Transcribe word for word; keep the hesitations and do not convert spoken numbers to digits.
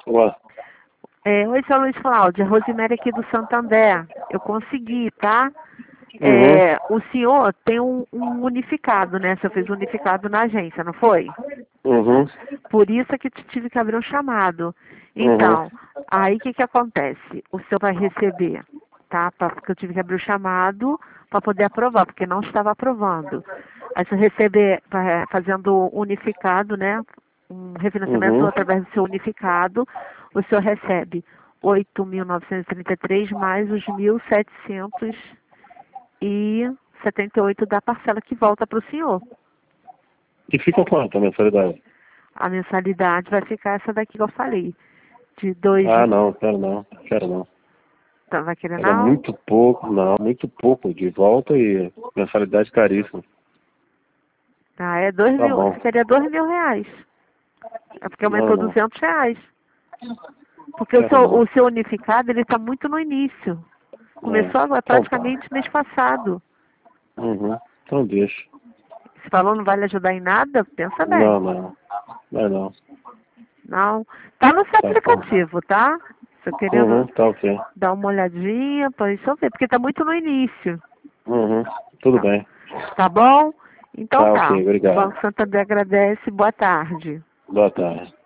Ué. É, oi, seu Luiz Cláudio, Rosemary aqui do Santander. Eu consegui, tá? Uhum. É, o senhor tem um, um unificado, né? Você fez um unificado na agência, não foi? Uhum. Por isso é que te tive que abrir um chamado. Uhum. Então, aí o que que acontece? O senhor vai receber, tá? Pra- Porque eu tive que abrir o chamado para poder aprovar, porque não estava aprovando. Aí se eu receber, vai fazendo unificado, né? Um refinanciamento Uhum. através do seu unificado, o senhor recebe oito mil novecentos e trinta e três mais os mil setecentos e setenta e oito da parcela que volta para o senhor. E fica quanto a mensalidade? A mensalidade vai ficar essa daqui que eu falei. De dois. Ah, não, quero não. Quero não. Tá, vai querer Era não? muito pouco, não, muito pouco. De volta e mensalidade caríssima. Ah, é dois Tá mil. bom. Seria dois mil reais. É porque Não, aumentou não. duzentos reais. Porque o Quero seu, não. o seu unificado, ele está muito no início. É. Começou agora, Então tá. praticamente mês passado. Uhum. Então deixa. Você falou não vai lhe ajudar em nada? Pensa Não, bem. não. Não, não. Não. Tá no seu Tá bom. aplicativo, tá? Se eu Uhum, querendo tá ok. dar uma olhadinha, para isso eu ver, porque tá muito no início. Uhum. Tudo Tá, bem. tá bom? Então Tá tá. ok, O obrigado. Banco Santander agradece. Boa tarde. Boa tarde.